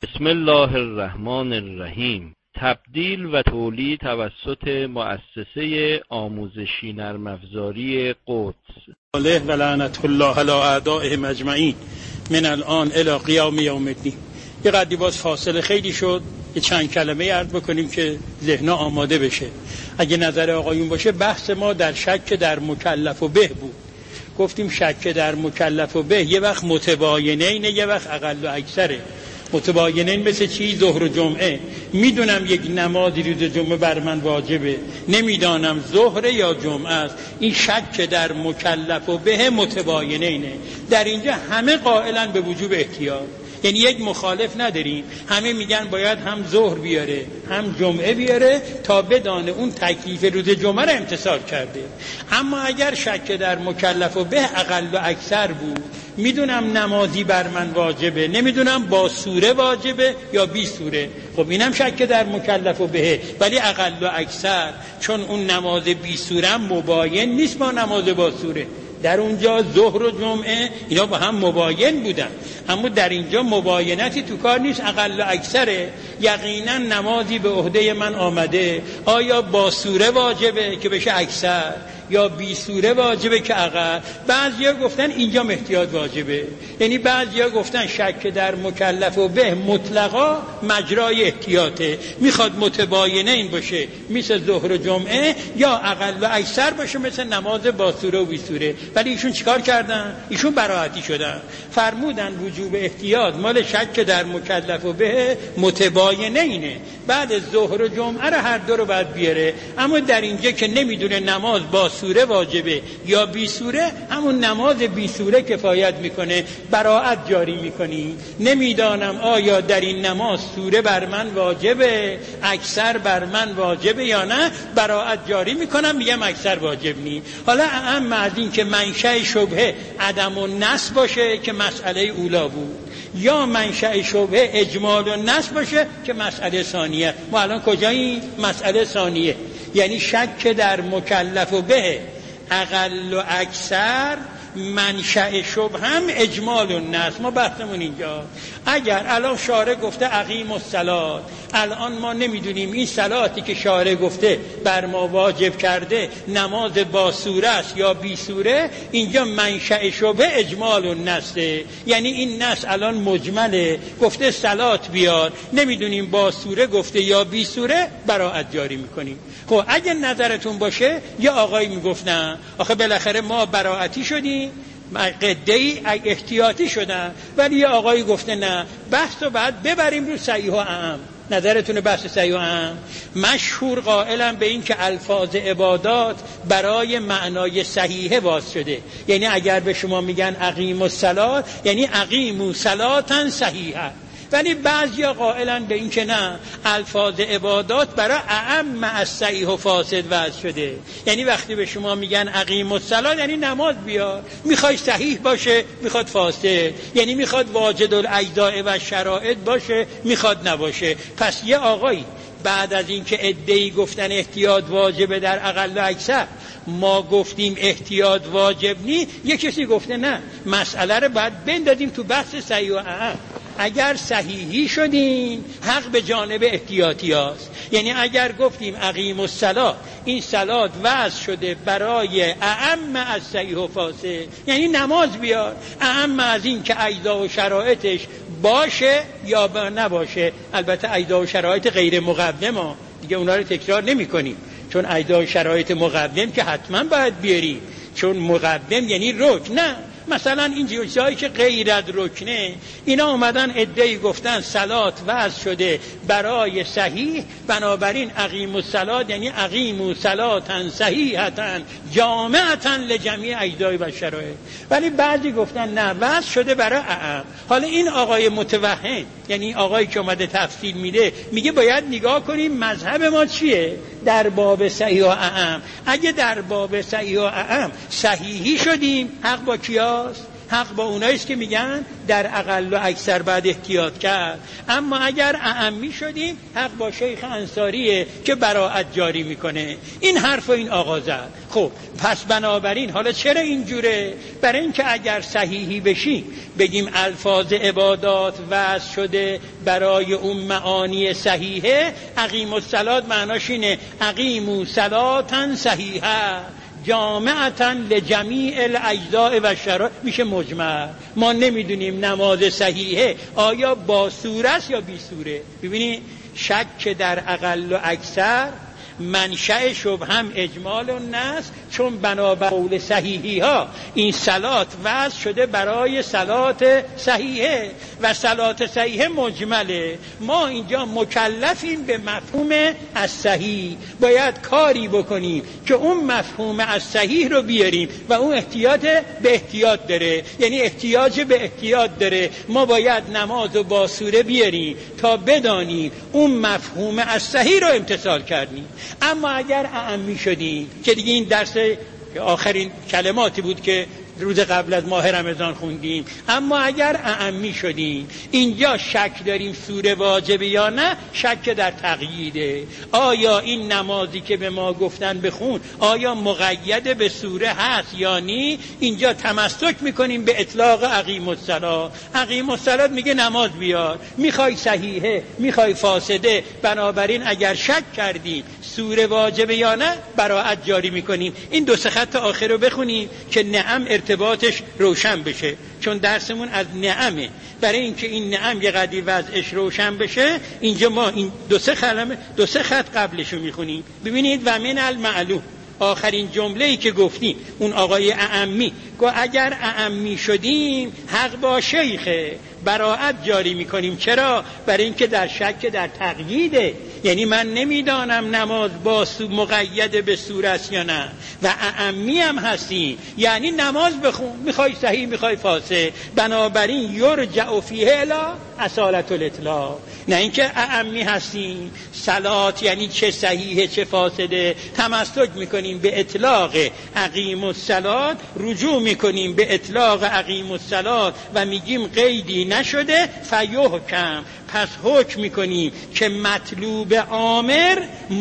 بسم الله الرحمن الرحیم. تبدیل و تولید توسط مؤسسه آموزشی نرم افزاری قدس. علیه و لعنت الله علی اعدائهم اجمعین من الان الی قیام یوم الدین. یه قدری باز فاصله خیلی شد، یه چند کلمه عرض بکنیم که ذهن‌ها آماده بشه. اگه نظر آقایون باشه، بحث ما در شک در مکلف و به بود. گفتیم شک در مکلف و به یه وقت متباینینه، یه وقت اقل و اکثره. متباینین مثل چی؟ ظهر و جمعه. میدونم یک نمازی روز جمعه بر من واجبه، نمیدانم ظهر یا جمعه است. این شک در مکلف و به متباینینه. در اینجا همه قائلن به وجوب احتیاط، یعنی یک مخالف نداریم، همه میگن باید هم ظهر بیاره هم جمعه بیاره تا بدانه اون تکلیف روز جمعه رو امتثال کرده. اما اگر شک در مکلف و به اقل و اکثر بود، میدونم نمازی بر من واجبه، نمیدونم با سوره واجبه یا بی سوره، خب اینم شک در مکلف و به، ولی اقل و اکثر چون اون نماز بی سوره مباین نیست با نماز با سوره. در اونجا ظهر و جمعه اینا با هم مباین بودن، اما در اینجا مباینتی تو کار نیست، اقل و اکثره. یقینا نمازی به عهده من آمده، آیا با سوره واجبه که بشه اکثر یا بی سوره واجبه که اقل؟ بعضیا گفتن اینجا احتیاط واجبه، یعنی بعضیا گفتن شک در مکلف و به مطلقا مجرای احتیاطه، میخواد متباینه این باشه مثل ظهر و جمعه، یا اقل و اکثر باشه مثل نماز با سوره و بی سوره. ولی ایشون چیکار کردن؟ ایشون براحتی شدن، فرمودن وجوب احتیاط مال شک در مکلف و به متباینه اینه، بعد ظهر و جمعه رو هر دو رو باید بیاره. اما در اینجا که نمیدونه نماز با سوره واجبه یا بی سوره، همون نماز بی سوره کفایت میکنه، براءت جاری میکنی. نمیدانم آیا در این نماز سوره بر من واجبه، اکثر بر من واجبه یا نه، براءت جاری میکنم، میگم اکثر واجب نی. حالا اما از این که منشأ شبهه عدم النص باشه که مسئله اولا بود، یا منشأ شبهه اجمال النص باشه که مسئله ثانیه. ما الان کجاییم؟ مسئله ثانیه، یعنی شک در مکلف و به اقل و اکثر منشأ شبه هم اجمال النص. ما بحثمون اینجا، اگر الان شارع گفته اقیم الصلاة، الان ما نمیدونیم این صلاتی که شارع گفته بر ما واجب کرده نماز با سوره است یا بی سوره، اینجا منشأ شبه اجمال النص، یعنی این نص الان مجمله، گفته صلات بیار، نمیدونیم با سوره گفته یا بی سوره، براءت جاری میکنیم. خب اگه نظرتون باشه، یا آقایی میگفتن آخه بالاخره ما براءتی شدیم، قده‌ای احتیاطی شدن، ولی یه آقایی گفته نه، بحث رو بعد ببریم رو صحیح و اعم. نظرتون بحث صحیح و اعم؟ مشهور قائلم به این که الفاظ عبادات برای معنای صحیحه باز شده، یعنی اگر به شما میگن اقیم الصلاة یعنی اقیموا صلاة صحیحه، ولی بعضیا قائلن به این که نه، الفاظ عبادات برای اعم از صحیح و فاسد وضع شده، یعنی وقتی به شما میگن اقیم الصلاة یعنی نماز بیار، میخوای صحیح باشه میخواد فاسد، یعنی میخواد واجد الاجزاء و شرایط باشه میخواد نباشه. پس یه آقایی بعد از این که عده‌ای گفتن احتیاط واجبه در اقل و اکثر، ما گفتیم احتیاط واجب نی، یه کسی گفته نه، مسئله رو باید بندازیم تو بحث صحیح و اعم. اگر صحیحی شدیم حق به جانب احتیاطی هست، یعنی اگر گفتیم اقیم الصلاة این صلات وضع شده برای اعم از صحیح و فاسد، یعنی نماز بیار، اعم از این که اجزا و شرایطش باشه یا نباشه. البته اجزا و شرایط غیر مقدمه دیگه اونا رو تکرار نمی کنیم، چون اجزا و شرایط مقدم که حتما باید بیاری، چون مقدم یعنی رکن. نه، مثلا این جایی که غیر از رکنه، اینا اومدن عده‌ای گفتن صلات وضع شده برای صحیح، بنابراین اقیم الصلاة یعنی اقیموا صلاة صحیحة جامعة لجمیع اجزاء و شرایط، ولی بعضی گفتن نه، وضع شده برای اعم. حالا این آقای متوهم، یعنی آقایی که اومده تفصیل میده، میگه باید نگاه کنیم مذهب ما چیه در باب صحیح و اعم. اگه در باب صحیح و اعم صحیحی شدیم، حق با کیاست؟ حق با اونایی است که میگن در اقل و اکثر بعد احتیاط کرد. اما اگر اعمی شدیم، حق با شیخ انصاریه که براءت جاری میکنه. این حرف و این آقا زد. خب پس بنابراین حالا چرا اینجوره؟ برای اینکه اگر صحیحی بشیم بگیم الفاظ عبادات وضع شده برای اون معانی صحیحه، اقیموا الصلاة معناش اینه اقیموا صلاة صحیحه جامعة لجمیع الاجزاء و شرایط، میشه مجمع. ما نمیدونیم نماز صحیحه آیا با سوره است یا بی سوره. ببینید شک در اقل و اکثر منشأ شبه هم اجمال الناس، چون بنابر قول صحیحی ها این صلات وضع شده برای صلات صحیحه و صلات صحیحه مجمله. ما اینجا مکلفیم به مفهوم از صحیح، باید کاری بکنیم که اون مفهوم از صحیح رو بیاریم و اون احتیاط به احتیاط داره، یعنی احتیاج به احتیاط داره. ما باید نماز و با سوره بیاریم تا بدانیم اون مفهوم از صحیح رو امتثال کردیم. اما اگر اعمی شدیم، که دیگه این درس آخرین کلماتی بود که روز قبل از ماه رمضان خوندیم، اما اگر اعمی شدیم اینجا شک داریم سوره واجبه یا نه، شک در تقییده. آیا این نمازی که به ما گفتن بخون آیا مقید به سوره هست یا نی؟ اینجا تمسک میکنیم به اطلاق اقیموا الصلاة. اقیموا الصلاة میگه نماز بیار، میخوای صحیحه میخوای فاسده. بنابراین اگر شک کردی سوره واجبه یا نه، براءت جاری میکنیم. این دو سه خط آخر رو بخونیم که نعم ارتباطش روشن بشه، چون درسمون از نعمه. برای اینکه این نعم یه قدری وضعش روشن بشه، اینجا ما این دو سه خط قبلشو میخونیم. ببینید و من المعلوم، آخرین جمله‌ای که گفتیم اون آقای اعمی گفت اگر اعمی شدیم حق با شیخه، براءت جاری میکنیم. چرا؟ برای اینکه در شک در تقییده، یعنی من نمیدانم نماز با مقید به سوره است یا نه و اعمی هم هستی، یعنی نماز بخون، میخوای صحیح میخوای فاسد. بنابراین یرجع فیه الی اصالت الاطلاق، نه اینکه اعمی هستیم صلات یعنی چه صحیحه چه فاسده. تمسک میکنیم به اطلاق اقیموا الصلاة، رجوع میکنیم به اطلاق اقیموا الصلاة و میگیم قیدی نشده فیحکم، پس حکم میکنیم که مطلوب آمر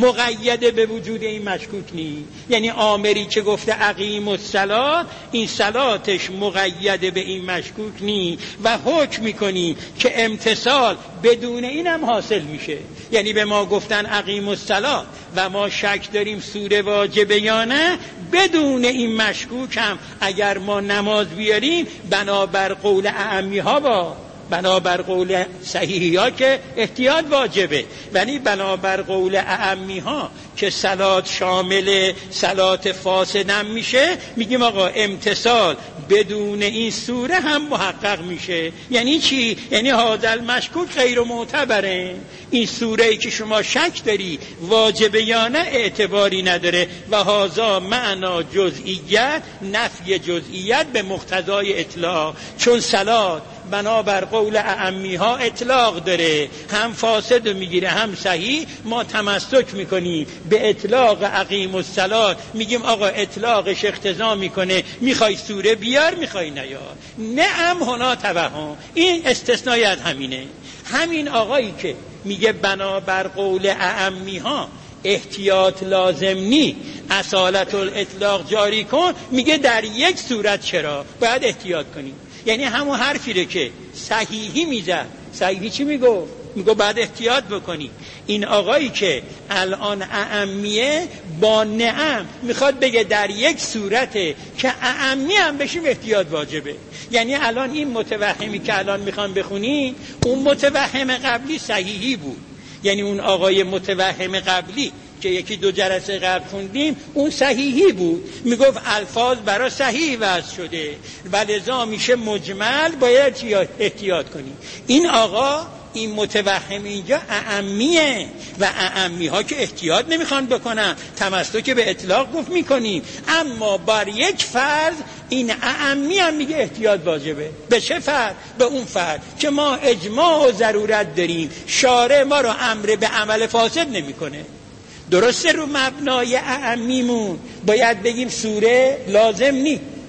مقید به وجود این مشکوک نیست. یعنی آمری که گفته اقیموا الصلاة، این صلاتش مقید به این مشکوک نیست و حکم میکنیم که امتثال بدون این هم حاصل میشه. یعنی به ما گفتن اقیموا الصلاة و ما شک داریم سوره واجبه یا نه، بدون این مشکوک هم اگر ما نماز بیاریم بنابر قول اعمی ها با بنابر قول صحیحی ها که احتیاط واجبه، ولی بنابر قول اعمی ها که صلات شامل صلات فاسدم میشه، میگیم آقا امتثال بدون این سوره هم محقق میشه. یعنی چی؟ یعنی هذا المشکوک غیر معتبره، این سوره ای که شما شک داری واجبه یا نه اعتباری نداره. و هذا معنا جزئیت، نفی جزئیت به مقتضای اطلاق، چون صلات بنابر قول اعمی ها اطلاق داره، هم فاسد میگیره هم صحیح. ما تمسک میکنیم به اطلاق اقیموا الصلاة، میگیم آقا اطلاقش اقتضا میکنه میخوای سوره بیار میخوای نیار. نعم هنا توهم، این استثنایی از همینه. همین آقایی که میگه بنابر قول اعمی ها احتیاط لازم نی، اصالت الاطلاق جاری کن، میگه در یک صورت چرا باید احتیاط کنیم. یعنی همون حرفیه که صحیحی میزد. صحیحی چی میگو؟ میگو بعد احتیاط بکنی. این آقایی که الان اعمیه با نعم میخواد بگه در یک صورته که اعمی هم بشیم احتیاط واجبه. یعنی الان این متوهمی که الان میخوان بخونی، اون متوهم قبلی صحیحی بود. یعنی اون آقای متوهم قبلی که یکی دو جلسه قبل خوندیم اون صحیحی بود، میگفت الفاظ برای صحیح وضع شده و لذا میشه مجمل، باید احتیاط کنیم. این آقا این متوهم اینجا اعمیه و اعمی ها که احتیاط نمیخوان بکنن، تمسک به اطلاق گفت میکنیم. اما بر یک فرض این اعمی هم میگه احتیاط واجبه. به چه فرض؟ به اون فرض که ما اجماع و ضرورت داریم، شارع ما رو امر به عمل فاسد نمیکنه. درسته رو مبنای اعمیمون باید بگیم سوره لازم نی،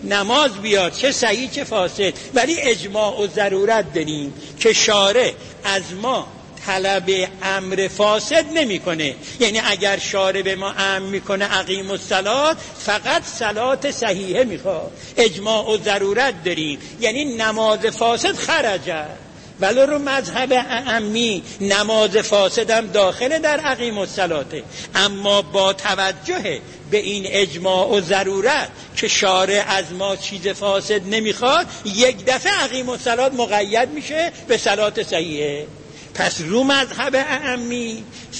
نماز بیار، چه صحیح چه فاسد. ولی اجماع و ضرورت داریم که شارع از ما طلب امر فاسد نمیکنه. یعنی اگر شارع به ما امر میکنه اقیم الصلاة، فقط صلات صحیحه میخواد. اجماع و ضرورت داریم، یعنی نماز فاسد خرجه. ولی رو مذهب اعمی نماز فاسد هم داخل در اقیم الصلاة، اما با توجه به این اجماع و ضرورت که شارع از ما چیز فاسد نمیخواد، یک دفعه اقیم الصلاة مقید میشه به صلات صحیحه. پس رو مذهب اعمی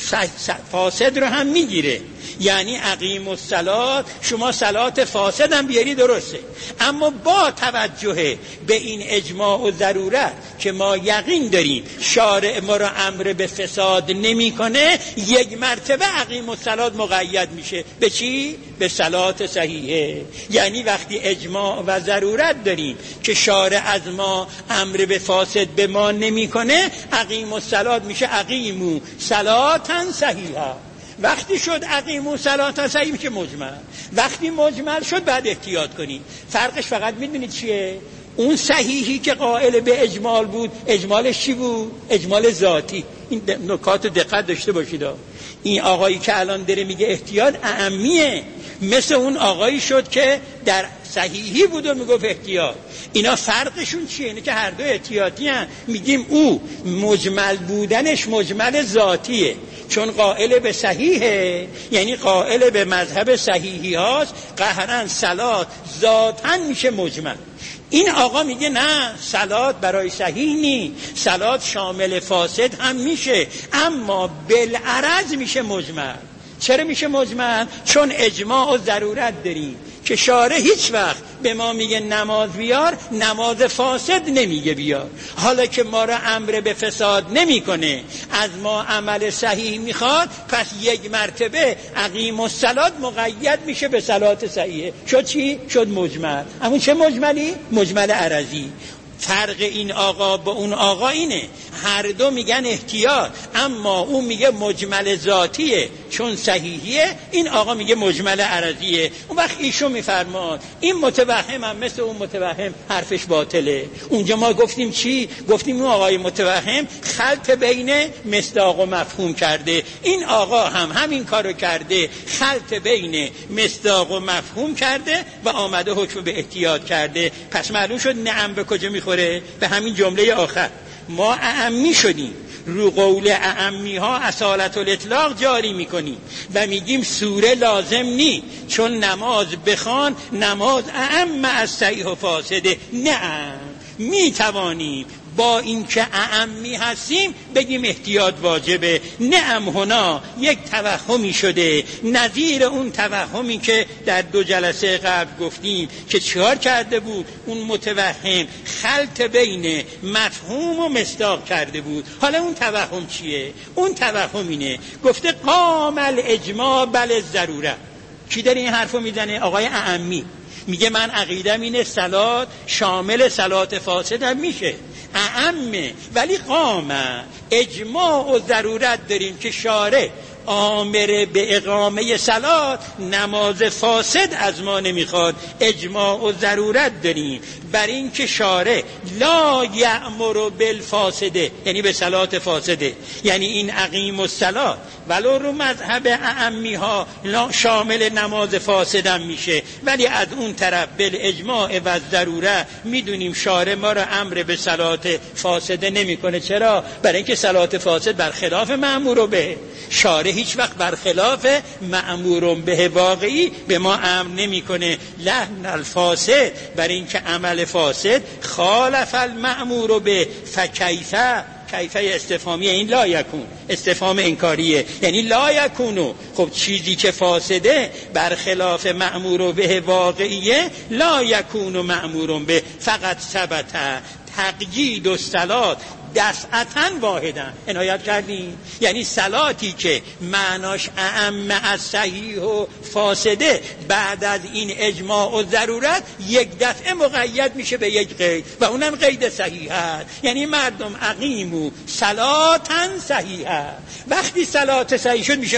فاسد رو هم میگیره. یعنی اقیم الصلاة، شما صلات فاسد هم بیاری درسته، اما با توجه به این اجماع و ضرورت که ما یقین داریم شارع ما رو امر به فساد نمیکنه، یک مرتبه اقیم الصلاة مقید میشه به چی؟ به صلات صحیحه. یعنی وقتی اجماع و ضرورت داریم که شارع از ما امر به فاسد به ما نمیکنه، اقیم الصلاة میشه اقیمو صلاة صحیحه. وقتی شد اقیم الصلاة صحیح میشه مجمل. وقتی مجمل شد بعد احتیاط کنی. فرقش فقط میدونید چیه؟ اون صحیحی که قائل به اجمال بود، اجمالش چی بود؟ اجمال ذاتی. این نکات دقت داشته باشید. این آقایی که الان داره میگه احتیاط اعمیه، مثل اون آقایی شد که در صحیحی بود و میگفت احتیاط. اینا فرقشون چیه؟ اینه که هر دو احتیاطی هن. میگیم او مجمل بودنش مجمل ذاتیه، چون قائل به صحیحه، یعنی قائل به مذهب صحیحی هاست، قهرن صلات ذاتن میشه مجمل. این آقا میگه نه، صلات برای صحیح نی، صلات شامل فاسد هم میشه، اما بالعرض میشه مجمل. چرا میشه مجمل؟ چون اجماع و ضرورت داریم که شارع هیچ وقت به ما میگه نماز بیار، نماز فاسد نمیگه بیار. حالا که ما را امر به فساد نمیکنه، از ما عمل صحیح میخواد، پس یک مرتبه اقیم الصلاة مقید میشه به صلات صحیحه. شد چی؟ شد مجمل. اما چه مجملی؟ مجمل عرضی. فرق این آقا با اون آقا اینه، هر دو میگن احتیاط، اما اون میگه مجمل ذاتیه چون صحیحیه، این آقا میگه مجمل عرضیه. اون وقت ایشون میفرماد این متوهم هم مثل اون متوهم حرفش باطله. اونجا ما گفتیم چی؟ گفتیم اون آقای متوهم خلط بین مصداق و مفهوم کرده، این آقا هم همین کارو کرده، خلط بین مصداق و مفهوم کرده و آمده حکم به احتیاط کرده. پس معلوم شد نعم به کجا میخوره؟ به همین جمله آخر. ما اعمی شدیم، رو قول اعمی ها اصالت الاطلاق جاری میکنیم و میگیم سوره لازم نی، چون نماز بخوان نماز اعم از صحیح و فاسده. نعم میتوانیم با اینکه اعمی هستیم بگیم احتیاط واجبه. نعم هنا یک توهمی شده، نظیر اون توهمی که در 2 جلسه قبل گفتیم که چیکار کرده بود اون متوهم؟ خلط بین مفهوم و مصداق کرده بود. حالا اون توهم چیه؟ اون توهم اینه، گفته قام الاجماع بل ضروره. کی داره این حرفو میزنه؟ آقای اعمی میگه من عقیدم اینه صلات شامل صلات فاسد هم میشه، اعمه، ولی قامه. اجماع و ضرورت داریم که شارع آمر به اقامه صلات نماز فاسد از ما نمیخواد. اجماع و ضرورت داریم بر این که شارع لا یأمر بالفاسده، یعنی به صلات فاسده، یعنی این اقیم الصلاة ولو رو مذهب اعمی ها شامل نماز فاسدم میشه، ولی از اون طرف بالاجماع و ضروره میدونیم شارع ما را امر به صلات فاسده نمیکنه. چرا؟ برای اینکه صلات فاسد برخلاف مأمور به. شارع هیچ وقت برخلاف مأمور به واقعی به ما امر نمیکنه. لحن الفاسد، برای اینکه عمل فاسد خالف المأمور به. فکیفه، کیفه استفهامیه، این لا یکون استفهام انکاریه، یعنی لا یکونو. خب چیزی که فاسده برخلاف مأمور به واقعیه، لا یکونو مأمور به. فقط ثبت تقیید الصلاة دفعتاً واحداً. عنایت کردین؟ یعنی صلاتی که معناش اعم از صحیح و فاسده بعد از این اجماع و ضرورت یک دفعه مقید میشه به یک قید و اونم قید صحیح است. یعنی مردم اقیموا صلاتاً صحیحه. وقتی صلات صحیح شد میشه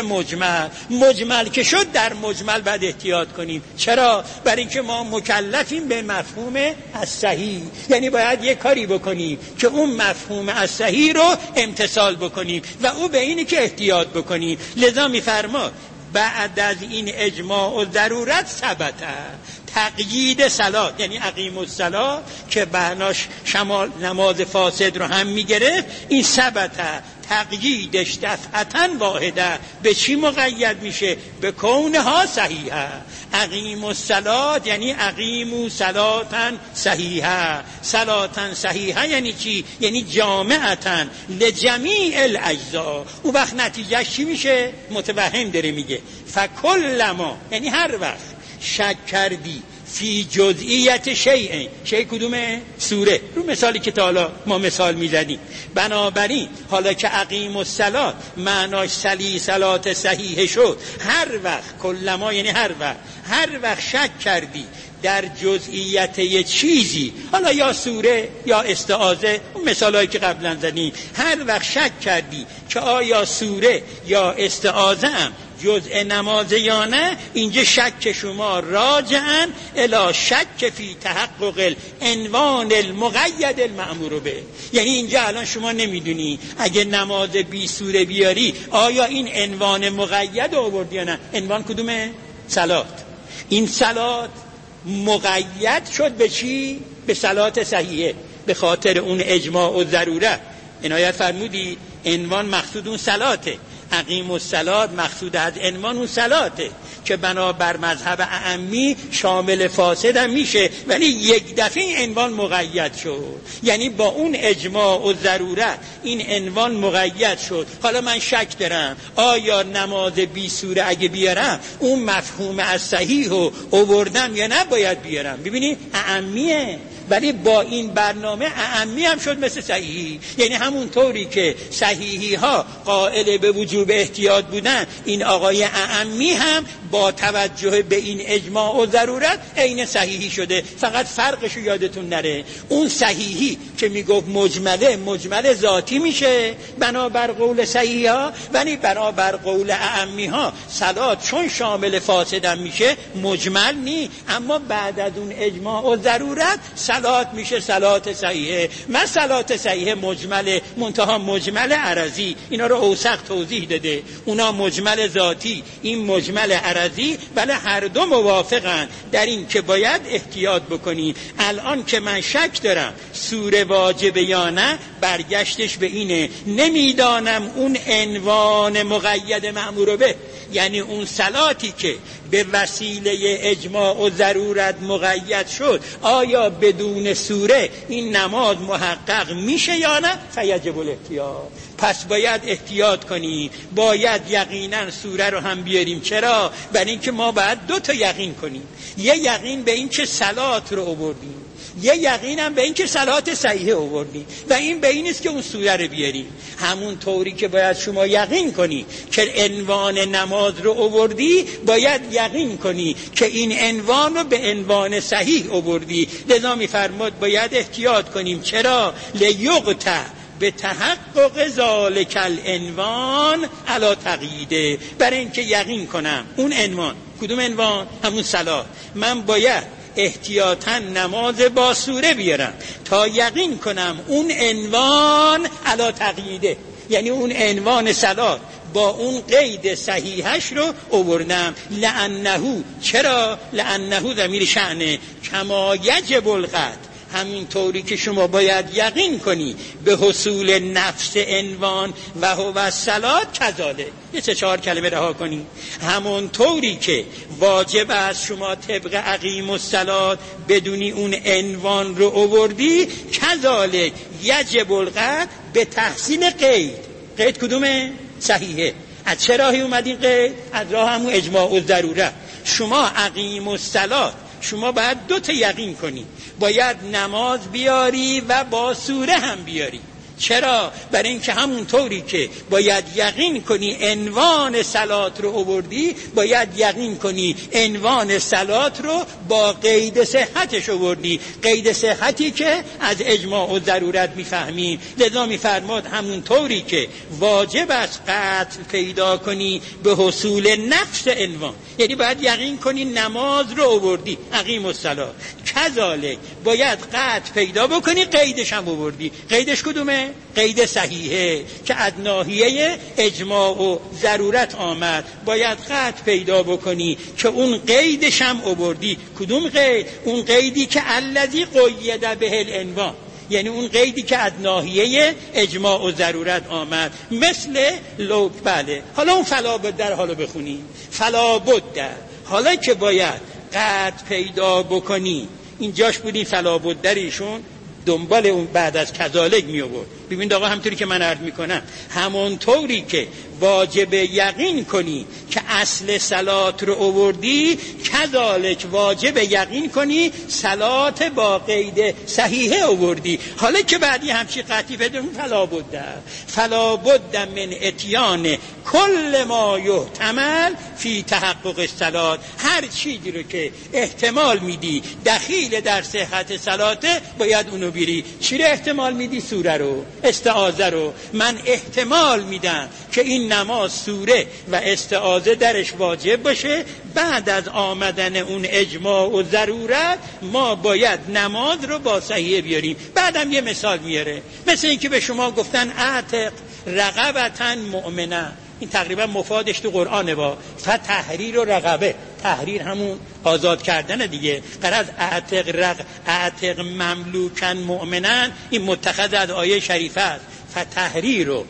مجمل که شد در مجمل باید احتیاط کنیم. چرا؟ برای اینکه ما مکلفیم به مفهوم از صحیح، یعنی باید یک کاری بکنیم که اون مفهوم از صحیح رو امتثال بکنیم و او به اینی که احتیاط بکنیم. لذا میفرما بعد از این اجماع و ضرورت ثبت تقیید صلات، یعنی اقیم الصلاة که بناش شمال نماز فاسد رو هم میگرفت، این ثبت تقییدش دفعتاً واحده به چی مقید میشه؟ به کونها صحیحه. اقیم الصلاة یعنی اقیموا صلاتاً صحیحه. صلاتاً صحیحه یعنی چی؟ یعنی جامعتاً لجمیع الاجزاء. اون وقت نتیجهش چی میشه؟ متوهم داره میگه فکلما، یعنی هر وقت شک کردی فی جزئیت شیء کدومه؟ سوره، رو مثالی که تا حالا ما مثال میزدیم. بنابراین حالا که اقیم الصلاة معناش صلات صحیح شد، هر وقت کلما یعنی هر وقت شک کردی در جزئیت یه چیزی، حالا یا سوره یا استعاذه، اون مثالایی که قبلا زدیم، هر وقت شک کردی که آیا سوره یا استعاذه هم جزء نماز یا نه، اینجا شک شما راجعن الی شک فی تحقق العنوان المقید المأمور به. یعنی اینجا الان شما نمیدونی اگه نماز بی سوره بیاری آیا این عنوان مقید آوردی یا نه. عنوان کدومه؟ صلات. این صلات مقید شد به چی؟ به صلات صحیحه، به خاطر اون اجماع و ضرورت. عنایت فرمودی عنوان مقصود اون صلاته، اقیم الصلاة مقصود از عنوان اون صلاته که بنابر مذهب اعمی شامل فاسد هم میشه، ولی یک دفعه این عنوان مقید شد. یعنی با اون اجماع و ضرورت این عنوان مقید شد. حالا من شک دارم آیا نماز بی سوره اگه بیارم اون مفهوم از صحیح رو آوردم یا نباید بیارم. ببینید اعمیه، ولی با این برنامه اعمی هم شد مثل صحیحی. یعنی همون طوری که صحیحی ها قائل به وجوب احتیاط بودن، این آقای اعمی هم با توجه به این اجماع و ضرورت عین صحیحی شده. فقط فرقشو یادتون نره، اون صحیحی که میگفت مجمل ذاتی میشه بنابر قول صحیحی ها، ولی بنابر قول اعمی ها صلات چون شامل فاسدم میشه مجمل نی، اما بعد از اون اجماع و ضرورت صلات میشه صلات صحیحه. من صلات صحیحه مجمل، منتها مجمل عرضی، اینا رو اوسق توضیح داده، اونا مجمل ذاتی، این مجمل عرضی، بله هر دو موافقن در این که باید احتیاط بکنیم. الان که من شک دارم سوره واجبه یا نه، برگشتش به اینه نمیدانم اون عنوان مقید مأمور به، یعنی اون صلاتی که به وسیله اجماع و ضرورت مقید شد آیا بدون سوره این نماز محقق میشه یا نه؟ فیجب الاحتیاط. پس باید احتیاط کنیم، باید یقینا سوره رو هم بیاریم. چرا؟ برای اینکه ما باید دو تا یقین کنیم، یه یقین به این که صلات رو آوردیم، یه یقین هم به این که صلات صحیحه آوردیم، و این به این نیست که اون سوره رو بیاریم. همون طوری که باید شما یقین کنی که عنوان نماز رو آوردی، باید یقین کنی که این عنوان رو به عنوان صحیح آوردی. لذا می‌فرماد باید احتیاط کنیم. چرا؟ لیقطع به تحقق ذالک العنوان علی تقییده، برای اینکه یقین کنم اون عنوان. کدوم عنوان؟ همون صلات. من باید احتیاطاً نماز با سوره بیارم تا یقین کنم اون عنوان علی تقییده، یعنی اون عنوان صلات با اون قید صحیحش رو آوردم. لانه، چرا؟ لانه ضمیر شأنه، کما یجب القطع، همین طوری که شما باید یقین کنی به حصول نفس عنوان و هو الصلات کذالک. یه 3-4 کلمه رها کنی. همون طوری که واجب است شما طبق اقیم الصلات بدونی اون عنوان رو آوردی، کذالک یجب القطع به تحسین قید. قید کدومه؟ صحیحه. از چه راهی اومد این قید؟ از راه همون اجماع و ضرورت. شما اقیم الصلات شما باید 2 تا یقین کنی، باید نماز بیاری و با سوره هم بیاری. چرا؟ برای اینکه همون طوری که باید یقین کنی عنوان صلات رو آوردی، باید یقین کنی عنوان صلات رو با قید صحتش آوردی، قید صحتی که از اجماع و ضرورت میفهمیم. لذا میفرماد همون طوری که واجب است قطع پیدا کنی به حصول نفس عنوان، یعنی باید یقین کنی نماز رو آوردی، اقیم الصلاة، کذالک باید قطع پیدا بکنی قیدش هم آوردی. قیدش کدومه؟ قید صحیحه که از ناحیه اجماع و ضرورت آمد. باید قطع پیدا بکنی که اون قیدش هم آوردی. کدوم قید؟ اون قیدی که الذی قید به العنوان، یعنی اون قیدی که از ناحیه اجماع و ضرورت آمد. مثل لو، بله. حالا اون فلا بد در حالا بخونیم. فلا بد در، حالا که باید قطع پیدا بکنی، اینجاش بودیم فلا بد در ایشون دنبال اون بعد از کذالک می آورد. ببینید آقا، همونطوری که من عرض میکنم، همون طوری که واجب یقین کنی که اصل صلات رو آوردی، کذالک واجب یقین کنی صلات با قید صحیحه آوردی. حالا که بعدی همچی قطعی بدون فلا بد من اتیان کل ما یحتمل فی تحقق الصلات، هر چیزی رو که احتمال میدی دخیل در صحت صلاته باید اونو بیری. چی رو احتمال میدی؟ سوره رو، استعاذه رو. من احتمال میدم که این نماز سوره و استعاذه درش واجب باشه. بعد از آمدن اون اجماع و ضرورت ما باید نماز رو با صحیحه بیاریم. بعدم یه مثال میاره، مثل این که به شما گفتن اعتق رقبتا مؤمنه، این تقریبا مفادش تو قرآنه. با فتحریر و رقبه، تحریر همون آزاد کردن دیگه. غرض اعتق مملوکن مؤمنن، این متخذ از آیه شریفه است. فتحریر و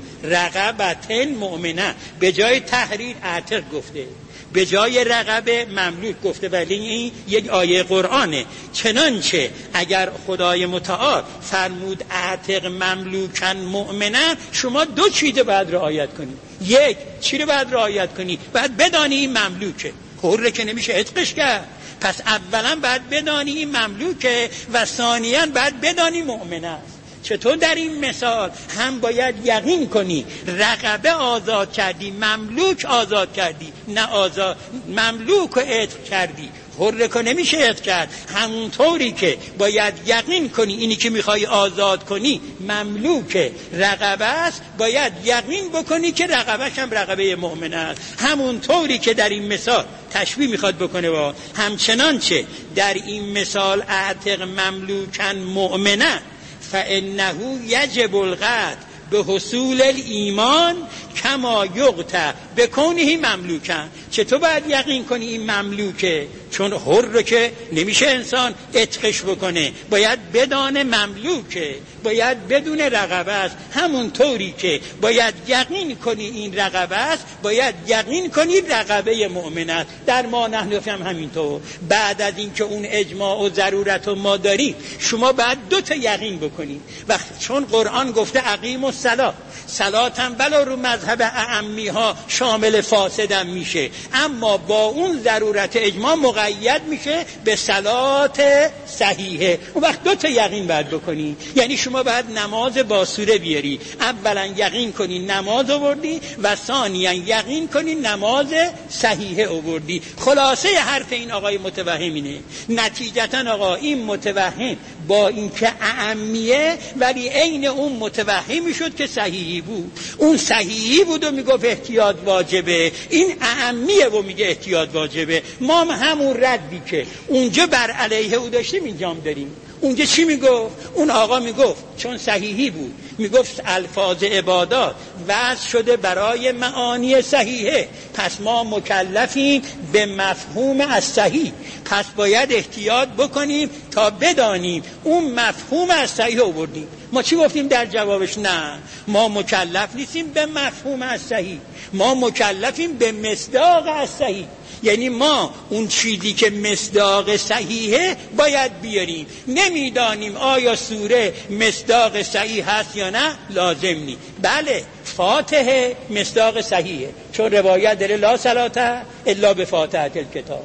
رقبتن مؤمنه، به جای تحریر اعتق گفته، به جای رقبه مملوک گفته، ولی این یک آیه قرآنه. چنانچه اگر خدای متعال فرمود اعتق مملوکن مؤمنن، شما دو چیز باید رعایت کنی. یک، چی رو باید رعایت کنی؟ باید بدانی این مملوکه، حره که نمیشه عتقش کرد. پس اولا باید بدانی این مملوکه و ثانیاً باید بدانی مؤمنه است. چطور در این مثال هم باید یقین کنی رقبه آزاد کردی، مملوک آزاد کردی، نه آزاد مملوک و عتق کردی، حره که نمیشه عتق کرد. همون طوری که باید یقین کنی اینی که میخوای آزاد کنی مملوک رقبه است، باید یقین بکنی که رقبهش هم رقبه مؤمنه است. همون طوری که در این مثال تشبیه میخواد بکنه با همچنانچه در این مثال اعتق مملوکن مؤمنه فانه یجب القطع به حصول الایمان کما یقطع بکونه مملوکن. چطور باید یقین کنی این مملوکه؟ چون حر که نمیشه انسان عتقش بکنه، باید بدانه مملوکه، باید بدون رقبه است. همون طوری که باید یقین کنی این رقبه است، باید یقین کنی رقبه مؤمن است. در ما نحن هم همینطور. بعد از اینکه اون اجماع و ضرورت رو ما داریم، شما باید دو تا یقین بکنی. و چون قرآن گفته اقیم الصلاة، صلات هم بلا رو مذهب اعمی ها شامل فاسدم میشه، اما با اون ضرورت اجماع مقید میشه به صلات صحیحه. اون وقت دو تا یقین باید بکنی. یعنی شما باید نماز با سوره بیاری، اولا یقین کنی نماز آوردی و ثانیا یقین کنی نماز صحیحه آوردی. خلاصه حرف این آقای متوهم اینه. نتیجتا آقا این متوهم با اینکه اعمیه ولی عین اون متوهمی شد که صحیحی بود. اون صحیحی بود و میگفت احتیاط واجبه، این اعمیه و میگه احتیاط واجبه. ما همون ردی که اونجا بر علیه او داشتیم اینجا هم داریم. اونجا چی میگفت؟ اون آقا میگفت چون صحیحی بود، میگفت الفاظ عبادات وضع شده برای معانی صحیحه، پس ما مکلفیم به مفهوم از صحیح، پس باید احتیاط بکنیم تا بدانیم اون مفهوم از صحیح آوردیم. ما چی گفتیم در جوابش؟ نه، ما مکلف نیستیم به مفهوم از صحیح، ما مکلفیم به مصداق از صحیح. یعنی ما اون چیزی که مصداق صحیحه باید بیاریم. نمیدانیم آیا سوره مصداق صحیح هست یا نه، لازم نی. بله، فاتحه مصداق صحیحه، چون روایت داره لا صلاة الا بفاتحه الکتاب.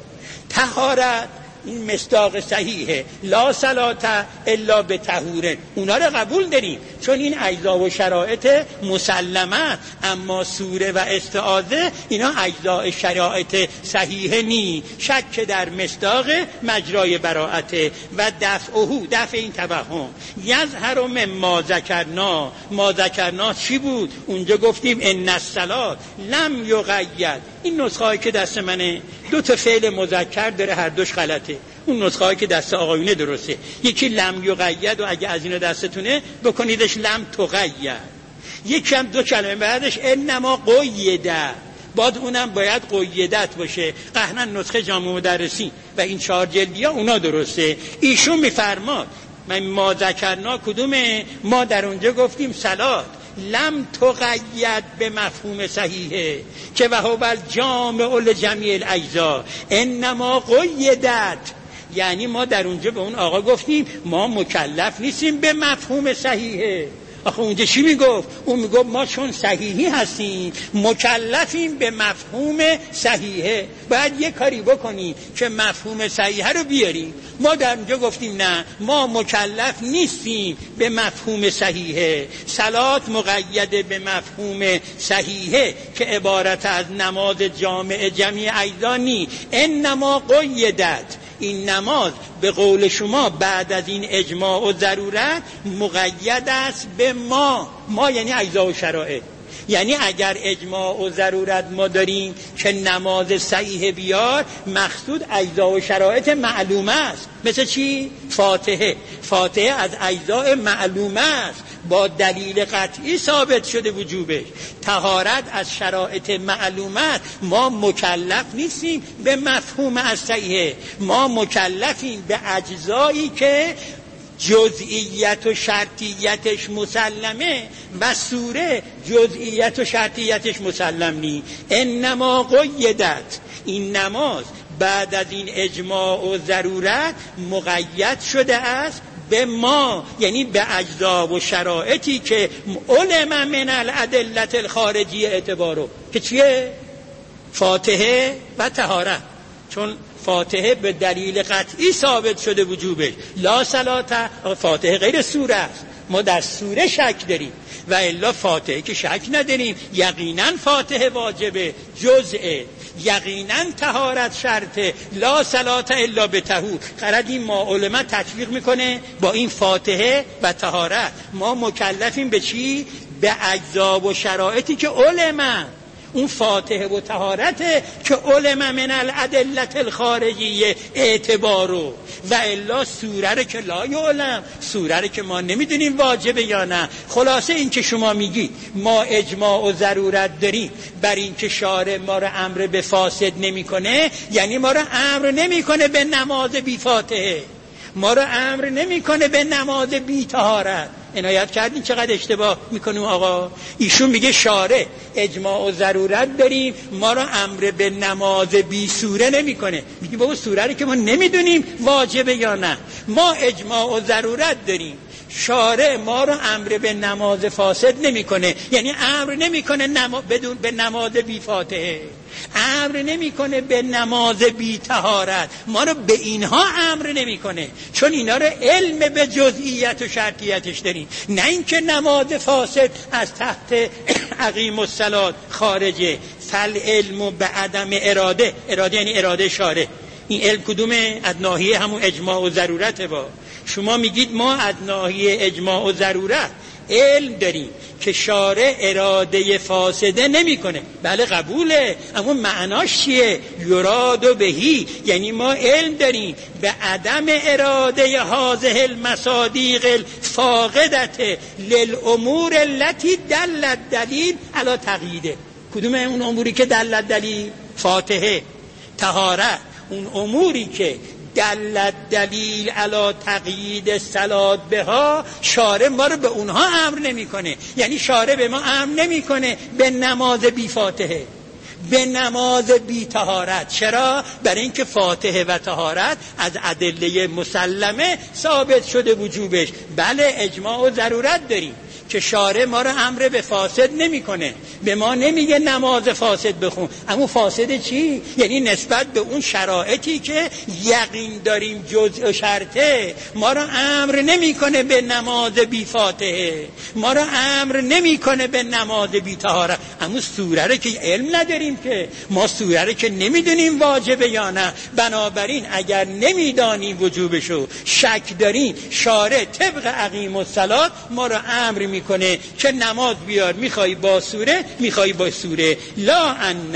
طهارت این مصداق صحیحه، لا صلاة الا بطهور، اونا رو قبول داریم. چون این اجزا و شرایط مسلمه، اما سوره و استعاذه اینا اجزا شرایط صحیحه نی، شک در مصداق مجرای براءته و دفع این توهم. یظهر من ما ذکرنا، ما ذکرنا چی بود؟ اونجا گفتیم ان الصلاه لم یقید. این نسخه هایی که دست منه دو تا فعل مذکر داره، هر دوش غلطه. اون نسخه هایی که دست آقایونه درسته، یکی لم یقید و اگه از اینا دستتونه بکنیدش لم تقید. یکی هم دو کلمه بعدش انما قیده، بعد اونم باید قیدت باشه. قهنا نسخه جامع مدرسین و این 4 جلدی ها اونا درسته. ایشون میفرماد من ما ذکرنا کدومه؟ ما در اونجا گفتیم صلات لم تقید به مفهوم صحیحه که وهو الجامع لجمیع الاجزا انما قیدت. یعنی ما در اونجا به اون آقا گفتیم ما مکلف نیستیم به مفهوم صحیحه. آخه اونجا چی میگفت؟ اون میگفت ما چون صحیحی هستیم مکلفیم به مفهوم صحیحه، باید یه کاری بکنیم که مفهوم صحیحه رو بیاریم. ما در اونجا گفتیم نه، ما مکلف نیستیم به مفهوم صحیحه. صلات مقیده به مفهوم صحیحه که عبارت از نماز جامع جمیع اجزا نی، انما قیدت. این نماز به قول شما بعد از این اجماع و ضرورت مقید است به ما یعنی اجزا و شرایط. یعنی اگر اجماع و ضرورت ما داریم که نماز صحیح بیار، مقصود اجزا و شرایط معلومه است. مثل چی؟ فاتحه از اجزاء معلومه است، با دلیل قطعی ثابت شده وجوبش. طهارت از شرایط معلومات، ما مکلف نیستیم به مفهوم از صحیحه، ما مکلفیم به اجزایی که جزئیت و شرطیتش مسلمه و سوره جزئیت و شرطیتش مسلم نی. انما قیدت، این نماز بعد از این اجماع و ضرورت مقید شده است به ما، یعنی به اجزا و شرایطی که علم من الادله الخارجی اعتبارو، که چیه؟ فاتحه و طهارت. چون فاتحه به دلیل قطعی ثابت شده وجوبش. لا صلات، فاتحه غیر سوره است، ما در سوره شک داریم و الا فاتحه که شک نداریم. یقینا فاتحه واجبه، جزءه، یقینا طهارت شرطه. لا صلات الا بطهور. قرد این ما علماء تطبیق میکنه با این فاتحه و طهارت. ما مکلفیم به چی؟ به اجزا و شرایطی که علماء، اون فاتحه و طهارته که علم من الادله الخارجیه اعتبارو، و الا سوره رو که لا یعلم، سوره رو که ما نمیدونیم واجبه یا نه. خلاصه این که شما میگی ما اجماع و ضرورت داریم بر این که شارع ما رو امر به فاسد نمیکنه، یعنی ما رو امر نمیکنه به نماز بی فاتحه، ما رو امر نمیکنه به نماز بی طهارت. عنایت کردین چقدر اشتباه میکنیم آقا. ایشون میگه شارع اجماع و ضرورت داریم، ما رو امر به نماز بی سوره نمیکنه. میگه بابا سوره رو که ما نمیدونیم واجبه یا نه. ما اجماع و ضرورت داریم، شارع ما رو امر به نماز فاسد نمیکنه، یعنی امر نمیکنه بدون به نماز بی فاتحه، امر نمیکنه به نماز بی طهارت، ما رو به اینها امر نمیکنه، چون اینا رو علم به جزئیت و شرطیتش داریم. نه اینکه نماز فاسد از تحت اقیم الصلاة خارجه. فالعلم به عدم اراده، اراده یعنی اراده شارع. این علم کدومه؟ از ناحیه همون اجماع و ضرورته. با شما میگید ما از ناحیه اجماع و ضرورت علم داریم که شارع اراده فاسده نمیکنه. بله قبوله، اما معناش چیه؟ یراد بهی، یعنی ما علم داریم به عدم اراده هذه المصادیق الفاقدت للامور التي دلت دلیل علی تقییده. کدوم اون اموری که دلت دلیل؟ فاتحه، طهارت. اون اموری که دلت دلیل علی تقیید صلات بها، شارع ما رو به اونها امر نمیکنه. یعنی شارع به ما امر نمیکنه به نماز بی فاتحه، به نماز بی طهارت. چرا؟ برای اینکه فاتحه و طهارت از ادله مسلمه ثابت شده وجوبش. بله اجماع و ضرورت داریم که شارع ما رو امر به فاسد نمیکنه، به ما نمیگه نماز فاسد بخون. اما فاسد چی؟ یعنی نسبت به اون شرایطی که یقین داریم جزء شرطه، ما رو امر نمیکنه به نماز بی فاتحه، ما رو امر نمیکنه به نماز بی طهارت. اما سوره رو که علم نداریم، که ما سوره رو که نمیدونیم واجبه یا نه. بنابراین اگر نمیدانیم وجوبشو، شک داریم، شارع طبق اقیم الصلات ما رو امر میکنه که نماز بیار، میخوای با سوره میخوای با سوره. لا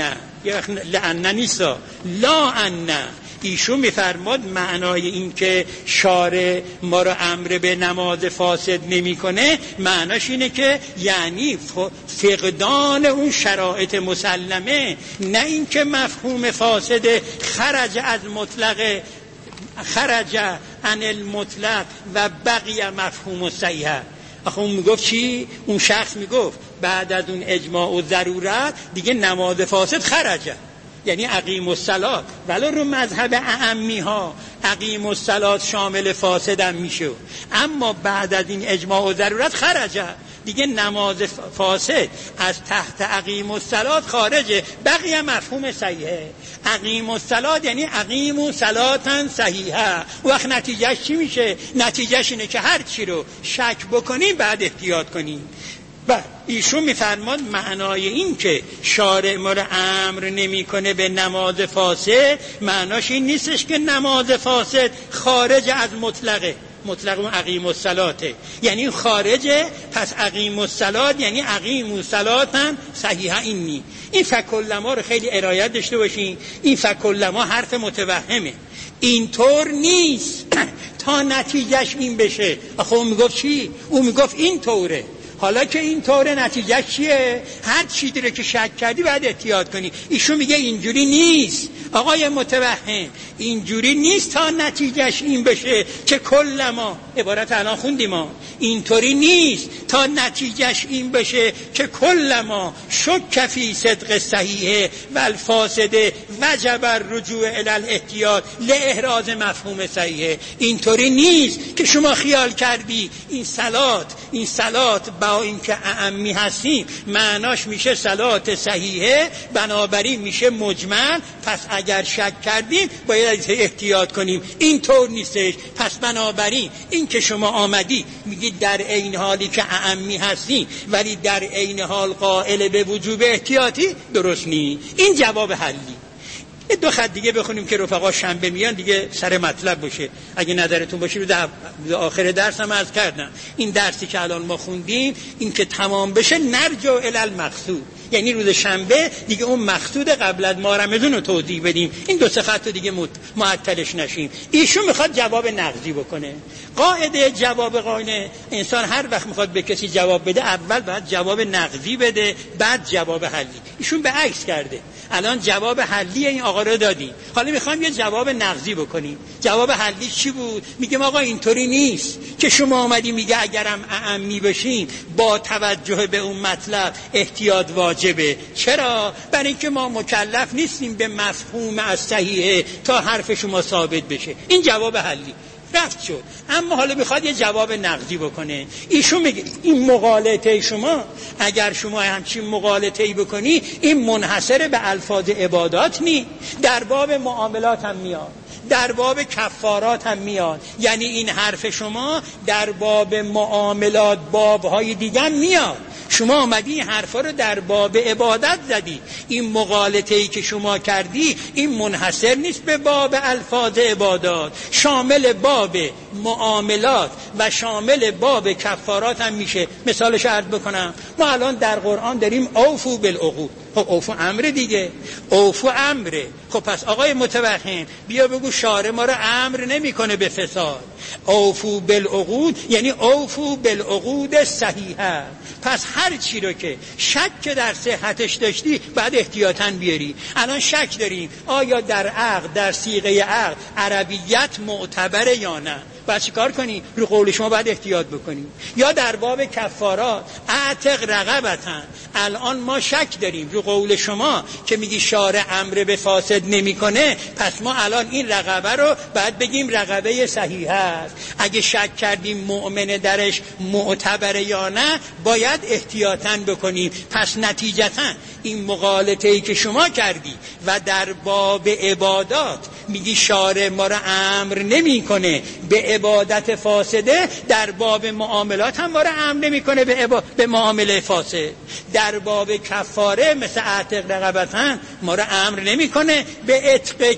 ان نیسا، لا ان. ایشون میفرماد معنای این که شارع ما رو امر به نماز فاسد نمیکنه، معناش اینه که یعنی فقدان اون شرایط مسلمه، نه این که مفهوم فاسد خرج از مطلق، خرج عن المطلق و بقیه مفهوم صحیح. آخه اون میگفت چی؟ اون شخص میگفت بعد از اون اجماع و ضرورت دیگه نماز فاسد خرجه، یعنی اقیم الصلات. ولی رو مذهب اعمی ها اقیم الصلات شامل فاسد هم میشه، اما بعد از این اجماع و ضرورت خرجه، دیگه نماز فاسد از تحت اقیم الصلات خارجه، بقیه مفهوم صحیحه. اقیم الصلات یعنی اقیم صلاتن صحیحه. وقت نتیجهش چی میشه؟ نتیجهش اینه که هر چی رو شک بکنیم بعد احتیاط کنیم. و ایشون میفرماد معنای این که شارع ما رو امر نمیکنه به نماز فاسد، معناش این نیستش که نماز فاسد خارج از مطلقه، مطلق اون اقیم الصلاته، یعنی خارجه. پس اقیم الصلات یعنی اقیم الصلات هم صحیحه. این فکلما رو خیلی ارایت داشته باشین. این فکلما حرف متوهمه، اینطور نیست تا نتیجهش این بشه. آخه اون میگفت چی؟ اون میگفت این طوره. حالا که این طور نتیجه چیه؟ هر چی دیره که شک کردی باید احتیاط کنی. ایشون میگه اینجوری نیست آقای متوهم، اینجوری نیست تا نتیجهش این بشه که کل ما، عبارت الان خوندیم ما، اینطوری نیست تا نتیجهش این بشه که کل ما شک فی صدق صحیحه و الفاسد وجب الرجوع الی الاحتیاط لاحراز مفهوم صحیحه. اینطوری نیست که شما خیال کردی این صلات با اینکه اعمی هستیم معناش میشه صلات صحیحه، بنابراین میشه مجمل، پس اگر شک کردیم باید احتیاط کنیم. این طور نیستش. پس بنابراین این که شما آمدی میگی در عین حالی که اعمی هستیم ولی در عین حال قائل به وجوب احتیاطی، درست نیست. این جواب حلی. دو خط دیگه بخونیم که رفقا شنبه میان دیگه سر مطلب باشه. اگه نظرتون باشه رو آخر درس هم عرض کردم، این درسی که الان ما خوندیم این که تمام بشه نرجع الی المقصود، یعنی روز شنبه دیگه اون مقصود قبل از ماه رمضان رو توضیح بدیم، این دو سه خط دیگه معطلش نشیم. ایشون میخواد جواب نقضی بکنه. قاعده جواب قانون انسان هر وقت میخواد به کسی جواب بده اول باید جواب نقضی بده، بعد جواب حلی. ایشون به عکس کرده. الان جواب حلی این آقا رو دادیم، حالا میخوایم یه جواب نقضی بکنیم. جواب حلی چی بود؟ میگم آقا اینطوری نیست که شما اومدی میگه اگرم اعمی بشین با توجه به اون مطلب احتیاط واجبه. چرا؟ برای اینکه ما مکلف نیستیم به مفهوم از صحیحه تا حرف شما ثابت بشه. این جواب حلی رفت شد. اما حالا میخواد یه جواب نقضی بکنه. ایشون میگه این مغالطه شما، اگر شما همچین مغالطه‌ای بکنی، این منحصر به الفاظ عبادات نی، در باب معاملات هم میاد، در باب کفارات هم میاد. یعنی این حرف شما در باب معاملات بابهای دیگه هم میاد. شما آمدی این حرفا رو در باب عبادت زدی. این مغالطه‌ای که شما کردی این منحصر نیست به باب الفاظ عبادات، شامل باب معاملات و شامل باب کفارات هم میشه. مثالش عرض بکنم، ما الان در قرآن داریم اوفو بالعقود. خب اوفو امر دیگه، اوفو امره. خب پس آقای متوهم بیا بگو شارع ما رو امر نمیکنه به فساد. اوفو بالعقود یعنی اوفو بالعقود صحیحه. پس هر چی رو که شک در صحتش داشتی بعد احتیاطاً بیاری. الان شک داریم آیا در عقد، در صیغه عقد عربیت معتبره یا نه؟ باید چیکار کنی؟ رو قول شما باید احتیاط بکنی. یا در باب کفارات اعتق رقبتن، الان ما شک داریم رو قول شما که میگی شارع امر به فاسد نمیکنه، پس ما الان این رقبه رو باید بگیم رقبه صحیح است. اگه شک کردیم مؤمن درش معتبره یا نه، باید احتیاطاً بکنیم. پس نتیجتاً این مغالطه‌ای که شما کردی و در باب عبادات میگی شارع ما را امر نمیکنه به عبادت فاسده، در باب معاملات هم ما را امر نمیکنه به معامله فاسد. در باب کفاره مثل اعتق رقبتن ما را امر نمیکنه به عتق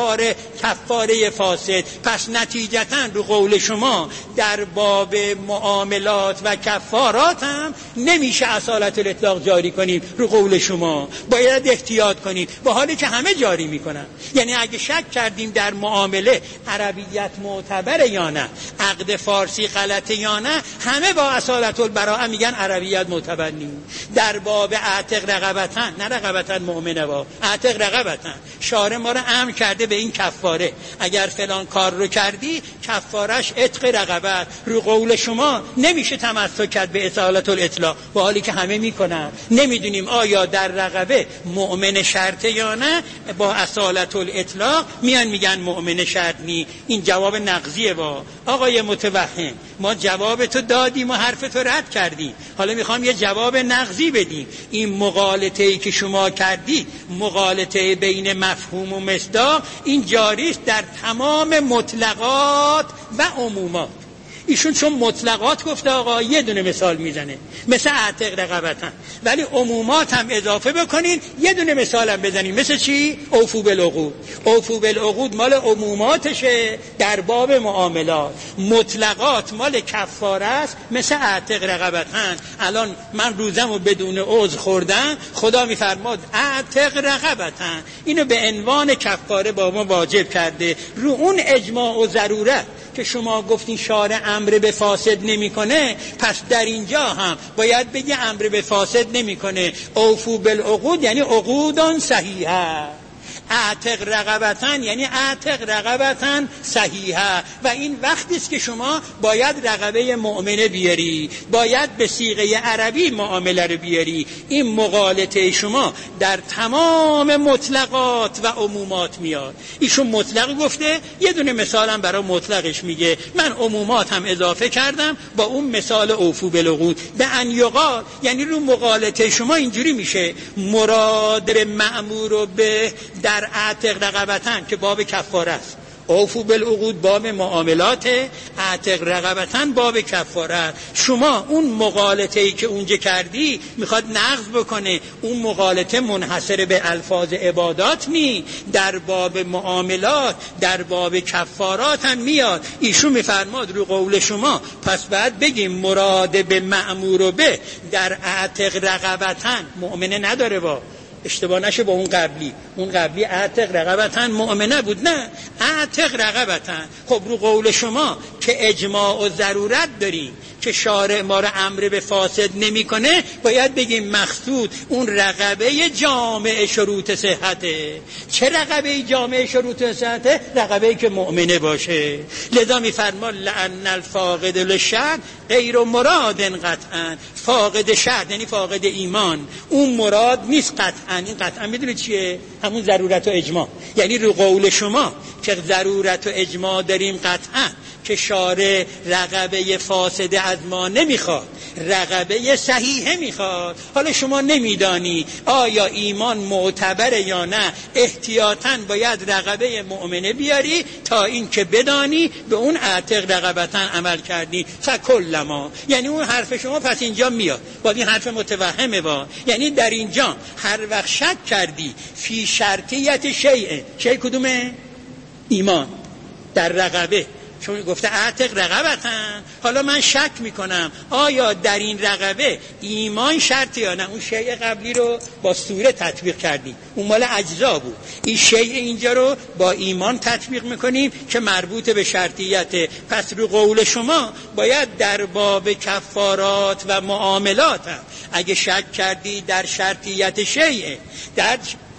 کفاره فاسد. پس نتیجتاً رو قول شما در باب معاملات و کفارات هم نمیشه اصالت الاطلاق جاری کنیم. رو قول شما باید احتیاط کنیم، با حالی که همه جاری میکنن. یعنی اگه شک کردیم در معامله عربیت معتبره یا نه، عقد فارسی غلطه یا نه، همه با اصالت البراءه میگن عربیت معتبر نیست. در باب اعتق رقبتن، نه رقبتن مؤمنه، با اعتق رقبتن شارع ما رو امر کرده به این کفاره، اگر فلان کار رو کردی کفارش عتق رقبت. رو قول شما نمیشه تمسک کرد به اصالت الاطلاق، با حالی که همه میکنن. نمیدونیم آیا در رقبه مؤمن شرطه یا نه، با اصالت الاطلاق میان میگن مؤمن شرط نی. این جواب نقضیه. با آقای متوهم، ما جواب تو دادیم و حرف تو رد کردیم، حالا میخوام یه جواب نقضی بدیم. این مغالطه‌ای که شما کردید، مغالطه بین مفهوم و مصداق، این جاری است در تمام مطلقات و عمومات. ایشون چون مطلقات گفته آقا یه دونه مثال میزنه مثل اعتق رقبتن، ولی عمومات هم اضافه بکنین یه دونه مثال هم بزنین. مثل چی؟ اوفو بالعقود. اوفو بالعقود مال عموماتشه در باب معاملات، مطلقات مال کفاره است مثل اعتق رقبتن. الان من روزمو بدون عذر خوردم، خدا میفرماد اعتق رقبتن، اینو به عنوان کفاره با ما واجب کرده. رو اون اجماع و ضرورت که شما گفتین شارع امر به فاسد نمیکنه، پس در اینجا هم باید بگی امر به فاسد نمیکنه. اوفو بالعقود یعنی عقودان صحیحه، اعتق رقبتن یعنی اعتق رقبتن صحیحه. و این وقتی است که شما باید رقبه مؤمنه بیاری، باید به صیغه عربی معامله رو بیاری. این مغالطه شما در تمام مطلقات و عمومات میاد. ایشون مطلق گفته، یه دونه مثالم برای مطلقش میگه، من عمومات هم اضافه کردم با اون مثال اوفو بالعقود. به ان یقال یعنی رو مغالطه شما اینجوری میشه مراد مأمور به در اعتق رقبتن که باب کفاره است، اوفو بالعقود باب معاملات، اعتق رقبتن باب کفاره. شما اون مغالطه‌ای که اونجا کردی میخواد نقض بکنه. اون مغالطه منحصر به الفاظ عبادات نی، در باب معاملات در باب کفارات هم میاد. ایشون میفرماد رو قول شما پس بعد بگیم مراد به مأمور به در اعتق رقبتن مؤمنه نداره. با اشتباه نشه با اون قبلی اعتق رقبتن مؤمنه بود، نه اعتق رقبتن. خب رو قول شما که اجماع و ضرورت داریم که شارع ما را امر به فاسد نمیکنه، باید بگیم مقصود اون رقبه جامع شروط صحته. چه رقبه جامع شروط صحته؟ رقبه‌ای که مؤمنه باشه. لذا میفرما لأن الفاقد للشرط غیر مراد قطعا. فاقد شرط یعنی فاقد ایمان، اون مراد نیست قطعا. این قطعا میدونی چیه؟ همون ضرورت و اجماع. یعنی رو قول شما که ضرورت و اجماع داریم قطعا که شارع رقبه فاسده از ما نمیخواد، رقبه صحیحه میخواد. حالا شما نمیدانی آیا ایمان معتبره یا نه، احتیاطاً باید رقبه مؤمنه بیاری تا این که بدانی به اون اعتق رقبتن عمل کردی. فکلما یعنی اون حرف شما پس اینجا میاد، با این حرف متوهمه. با یعنی در اینجا هر وقت شک کردی فی شرطیت شیء کدومه؟ ایمان در رقبه، چون گفته اعتق رقبتن. حالا من شک میکنم آیا در این رقبه ایمان شرط یا نه. اون شیء قبلی رو با سوره تطبیق کردیم، اون مال اجزا بود. این شیء اینجا رو با ایمان تطبیق میکنیم که مربوط به شرطیته. پس رو قول شما باید در باب کفارات و معاملات هم اگه شک کردی در شرطیت شیء، در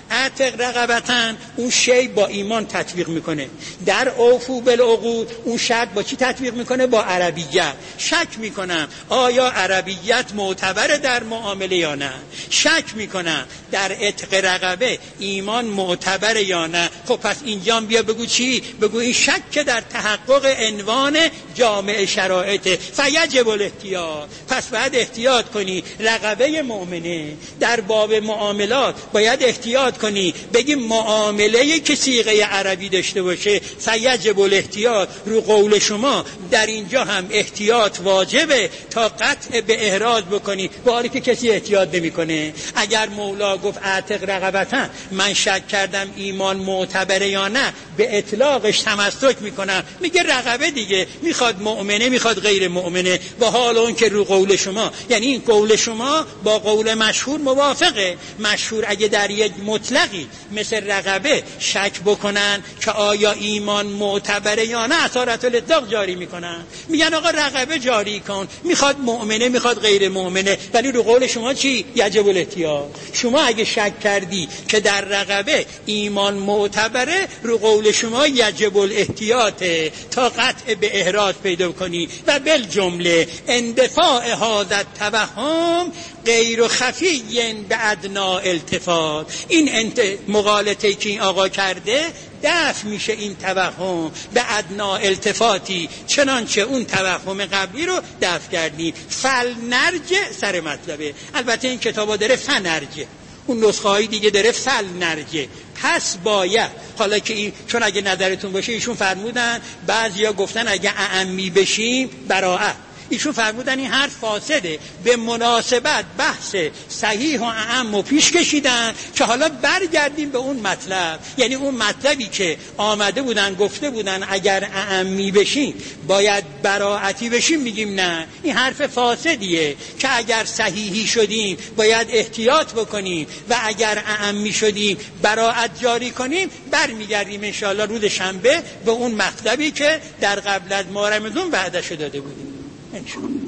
اعتق رقبتن اون شی با ایمان تطبیق میکنه. در اوفو بالعقود اون شرط با چی تطبیق میکنه؟ با عربیت. شک میکنم آیا عربیت معتبره در معامله یا نه. شک میکنم در اعتق رقبه ایمان معتبره یا نه. خب پس اینجا بیا بگو چی؟ بگو این شک در تحقق عنوان جامع شرایطه. فیجب الاحتیاط، پس باید احتیاط کنی. رقبه مؤمنه در باب معاملات باید احتیاط کنی. بگی معامله که صیغه عربی داشته باشه فیجب الاحتیاط. رو قول شما در اینجا هم احتیاط واجبه تا قطع به احراز بکنی، با حالی که کسی احتیاط نمیکنه. اگر مولا گفت اعتق رقبتن، من شک کردم ایمان معتبره یا نه، به اطلاقش تمسک میکنم. میگه رقبه دیگه، میخواد مؤمنه میخواد غیر مؤمنه، با حال اون که رو قول شما. یعنی این قول شما با قول مشهور موافقه. مشهور اگه در یک مطلقی مثل رقبه شک بکنن که آیا ایمان معتبره یا نه، اثارت الاطلاق جاری میکنن. میگن آقا رقبه جاری کن، میخواد مؤمنه میخواد غیر مؤمنه. ولی رو قول شما چی؟ یجب الاحتیاط. شما اگه شک کردی که در رقبه ایمان معتبره، رو قول شما یجب الاحتیاطه تا قطع به احراج پیدا کنی. و بالجمله اندفاع هذا التوهم غیر خفی به ادنا التفات. این مغالطه‌ای که این آقا کرده دفع میشه این توهم به ادنا التفاتی، چنانچه اون توهم قبلی رو دفع کردی. فلنرجع سر مطلبه. البته این کتابا داره فنرجع، اون نسخه های دیگه داره فلنرجع. پس باید، حالا که این چون اگه نظرتون باشه ایشون فرمودن، بعضیا گفتن اگه اعمی بشیم براءت، ایشون فرمودن این حرف فاسده. به مناسبت بحث صحیح و اعم و پیش کشیدن که حالا برگردیم به اون مطلب. یعنی اون مطلبی که آمده بودن گفته بودن اگر اعمی بشیم باید براعتی بشیم، میگیم نه، این حرف فاسدیه که اگر صحیحی شدیم باید احتیاط بکنیم و اگر اعمی شدیم براعت جاری کنیم. برمیگردیم انشاءالله روز شنبه به اون مطلبی که در قبل از ماه رمضان بعدش داده بودیم. انشاءالله.